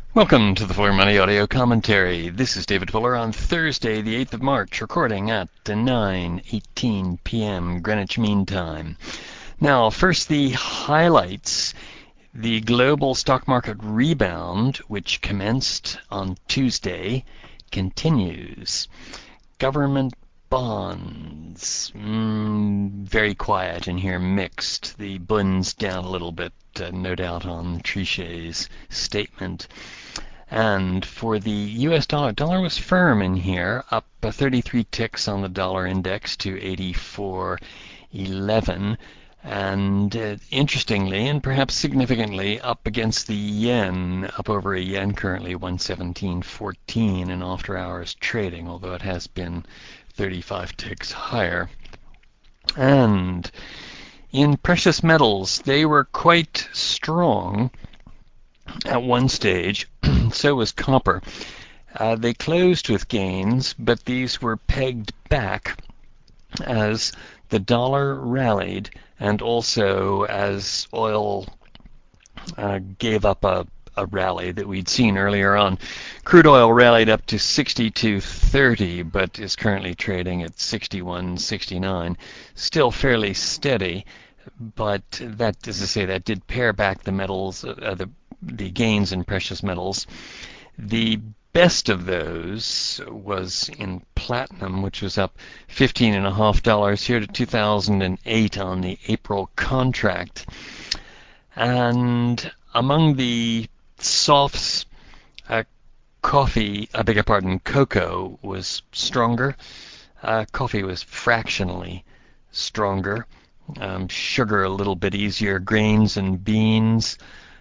Welcome to the Fuller Money Audio Commentary. This is David Fuller on Thursday, the 8th of March, recording at 9:18 p.m. Greenwich Mean Time. Now, first the highlights. The global stock market rebound, which commenced on Tuesday, continues. Government bonds, very quiet in here, mixed. The Bund's down a little bit, no doubt on Trichet's statement. And for the US dollar, dollar was firm in here, up 33 ticks on the dollar index to 84.11. And interestingly, and perhaps significantly, up against the yen, up over a yen currently 117.14 in after hours trading, although it has been 35 ticks higher. And in precious metals, they were quite strong at one stage. So was copper. They closed with gains, but these were pegged back as the dollar rallied and also as oil gave up a rally that we'd seen earlier on. Crude oil rallied up to 62.30, but is currently trading at 61.69. Still fairly steady, but that, as I say, that did pare back the metals, the gains in precious metals. The best of those was in platinum, which was up $15.50 here to 2008 on the April contract. And among the softs, cocoa was stronger. Coffee was fractionally stronger. Sugar a little bit easier. Grains and beans.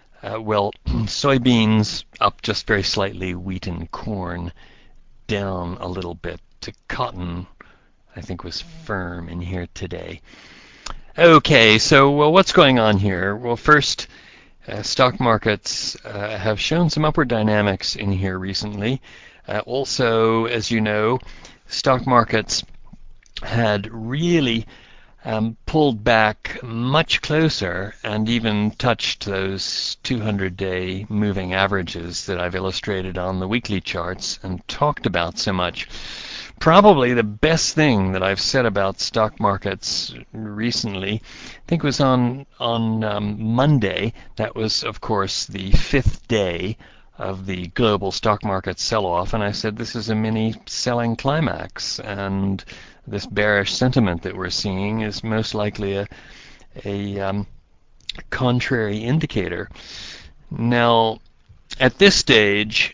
Soybeans up just very slightly. Wheat and corn down a little bit. Cotton, I think, was firm in here today. Okay, so what's going on here? Well, first, stock markets have shown some upward dynamics in here recently. Also, as you know, stock markets had really pulled back much closer and even touched those 200-day moving averages that I've illustrated on the weekly charts and talked about so much. Probably the best thing that I've said about stock markets recently, I think, was on Monday. That was, of course, the 5th day of the global stock market sell-off, and I said this is a mini selling climax, and this bearish sentiment that we're seeing is most likely a contrary indicator. Now, at this stage,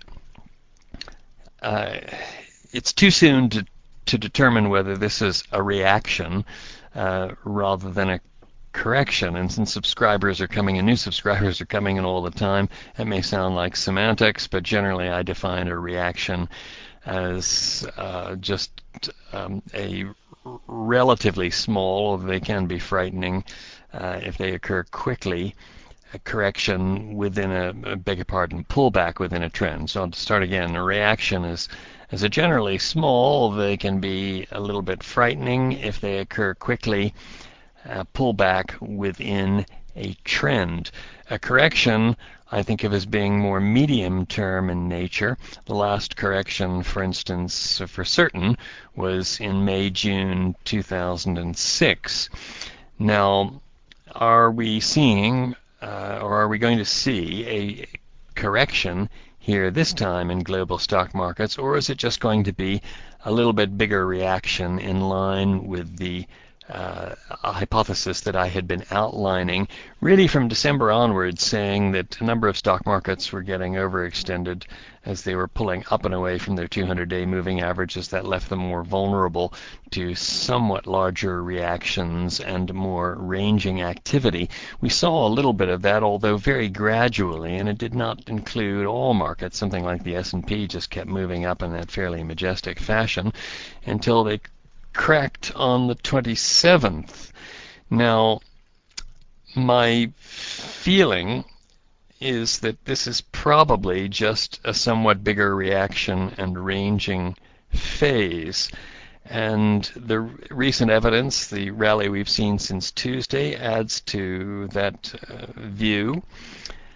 it's too soon to determine whether this is a reaction rather than a correction. And since subscribers are coming in, new subscribers are coming in all the time, it may sound like semantics, but generally I define a reaction as just a relatively small, although they can be frightening if they occur quickly, a correction within pullback within a trend. So I'll start again. A reaction is a generally small, they can be a little bit frightening if they occur quickly, pullback within a trend. A correction I think of as being more medium term in nature. The last correction, for instance, for certain, was in May, June 2006. Now, are we seeing, or are we going to see a correction here this time in global stock markets, or is it just going to be a little bit bigger reaction in line with the a hypothesis that I had been outlining really from December onwards, saying that a number of stock markets were getting overextended as they were pulling up and away from their 200-day moving averages. That left them more vulnerable to somewhat larger reactions and more ranging activity. We saw a little bit of that, although very gradually, and it did not include all markets. Something like the S&P just kept moving up in that fairly majestic fashion until they cracked on the 27th. Now, my feeling is that this is probably just a somewhat bigger reaction and ranging phase. And the recent evidence, the rally we've seen since Tuesday, adds to that view.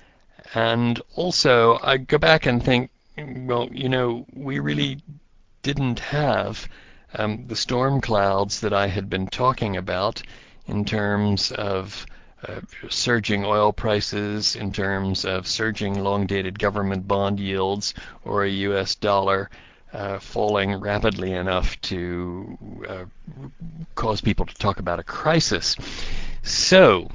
And also, I go back and think, well, we really didn't have the storm clouds that I had been talking about in terms of surging oil prices, in terms of surging long-dated government bond yields, or a U.S. dollar falling rapidly enough to cause people to talk about a crisis. So,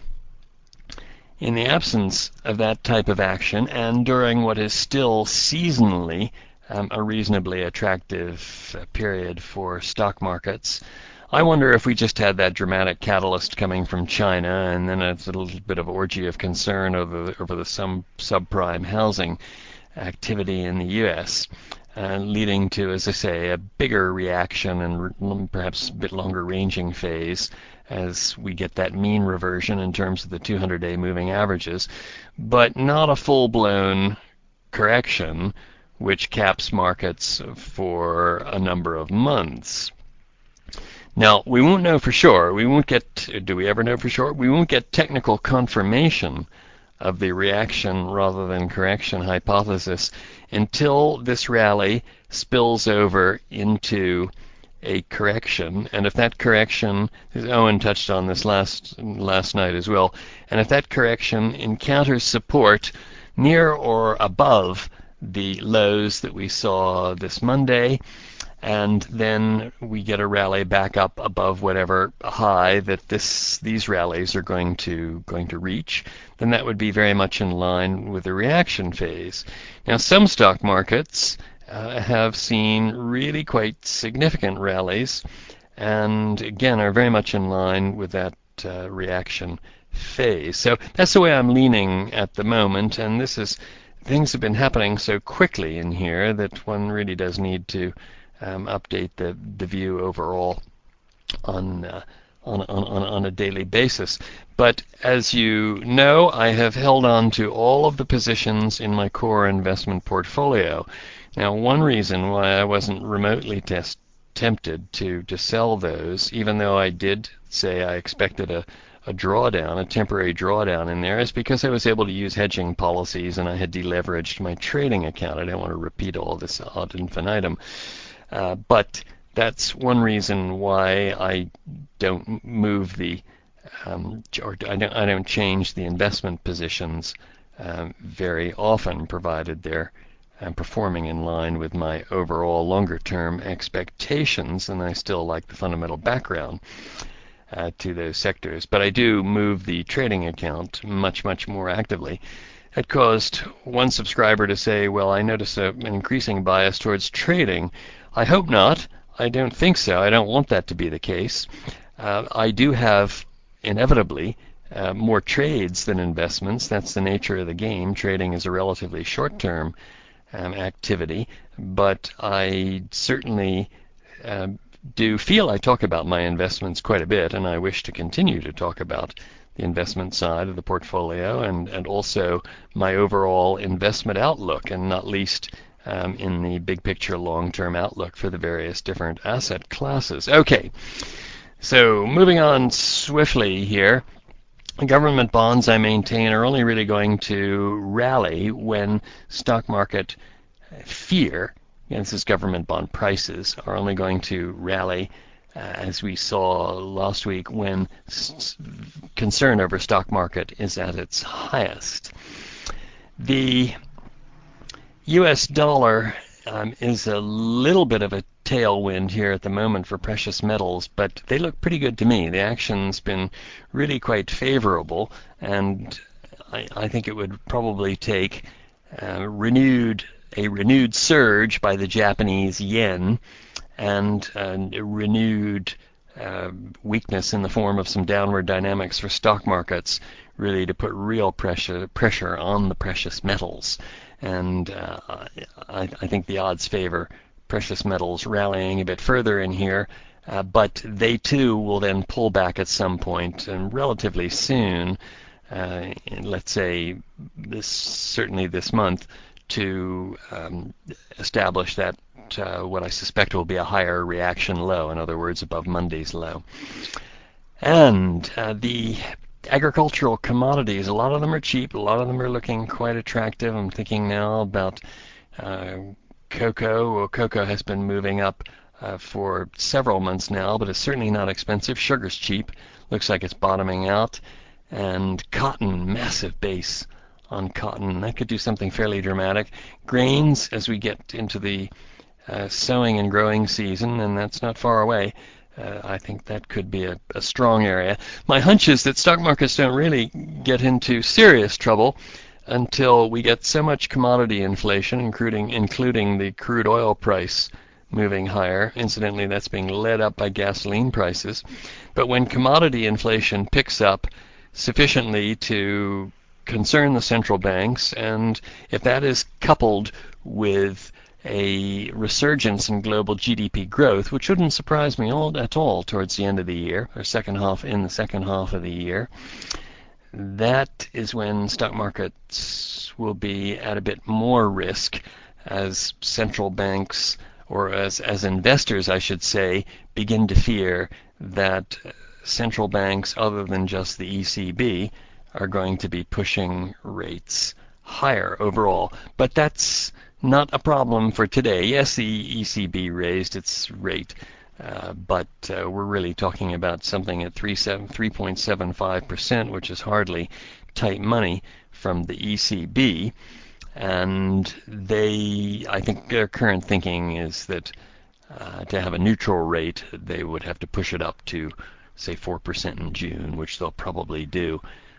in the absence of that type of action, and during what is still seasonally a reasonably attractive period for stock markets, I wonder if we just had that dramatic catalyst coming from China, and then a little bit of orgy of concern over the subprime housing activity in the U.S., leading to, as I say, a bigger reaction and perhaps a bit longer ranging phase as we get that mean reversion in terms of the 200-day moving averages, but not a full-blown correction which caps markets for a number of months. Now, we won't know for sure. Do we ever know for sure? We won't get technical confirmation of the reaction rather than correction hypothesis until this rally spills over into a correction. And if that correction, Owen touched on this last night as well, and if that correction encounters support near or above the lows that we saw this Monday, and then we get a rally back up above whatever high that these rallies are going to reach, then that would be very much in line with the reaction phase. Now, some stock markets have seen really quite significant rallies, and again are very much in line with that reaction phase. So that's the way I'm leaning at the moment, and things have been happening so quickly in here that one really does need to update the view overall on a daily basis. But as you know, I have held on to all of the positions in my core investment portfolio. Now, one reason why I wasn't remotely tempted to sell those, even though I did say I expected a drawdown, a temporary drawdown in there, is because I was able to use hedging policies and I had deleveraged my trading account. I don't want to repeat all this ad infinitum. But that's one reason why I don't move or I don't change the investment positions very often, provided they're performing in line with my overall longer-term expectations, and I still like the fundamental background to those sectors. But I do move the trading account much, much more actively. It caused one subscriber to say, well, I notice an increasing bias towards trading. I hope not. I don't think so. I don't want that to be the case. I do have, inevitably, more trades than investments. That's the nature of the game. Trading is a relatively short-term activity, but I certainly do feel I talk about my investments quite a bit, and I wish to continue to talk about the investment side of the portfolio and also my overall investment outlook, and not least in the big picture long-term outlook for the various different asset classes. Okay, so moving on swiftly here. Government bonds, I maintain, are only really going to rally when stock market fear, and this is government bond prices, are only going to rally, as we saw last week, when concern over stock market is at its highest. The U.S. dollar is a little bit of a tailwind here at the moment for precious metals, but they look pretty good to me. The action's been really quite favorable, and I think it would probably take a renewed surge by the Japanese yen and a renewed weakness in the form of some downward dynamics for stock markets, really to put real pressure on the precious metals. And I think the odds favor precious metals rallying a bit further in here, but they too will then pull back at some point, and relatively soon, let's say certainly this month, to establish that what I suspect will be a higher reaction low, in other words, above Monday's low. And the agricultural commodities, a lot of them are cheap. A lot of them are looking quite attractive. I'm thinking now about uh, cocoa. Well, cocoa has been moving up for several months now, but it's certainly not expensive. Sugar's cheap. Looks like it's bottoming out. And cotton, massive base on cotton. That could do something fairly dramatic. Grains, as we get into the sowing and growing season, and that's not far away. I think that could be a strong area. My hunch is that stock markets don't really get into serious trouble until we get so much commodity inflation, including the crude oil price moving higher. Incidentally, that's being led up by gasoline prices. But when commodity inflation picks up sufficiently to concern the central banks, and if that is coupled with a resurgence in global GDP growth, which wouldn't surprise me at all towards the end of the year, or in the second half of the year, that is when stock markets will be at a bit more risk as central banks, or as investors, I should say, begin to fear that central banks other than just the ECB are going to be pushing rates higher overall. But that's not a problem for today. Yes, the ECB raised its rate, but we're really talking about something at 3.75%, which is hardly tight money from the ECB. And I think their current thinking is that to have a neutral rate, they would have to push it up to, say, 4% in June, which they'll probably do.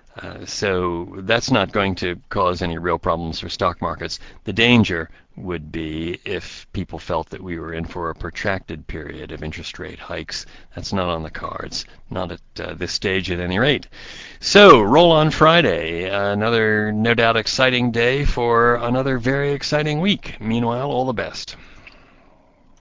So that's not going to cause any real problems for stock markets. The danger would be if people felt that we were in for a protracted period of interest rate hikes. That's not on the cards, not at this stage at any rate. So roll on Friday, another no doubt exciting day for another very exciting week. Meanwhile, all the best.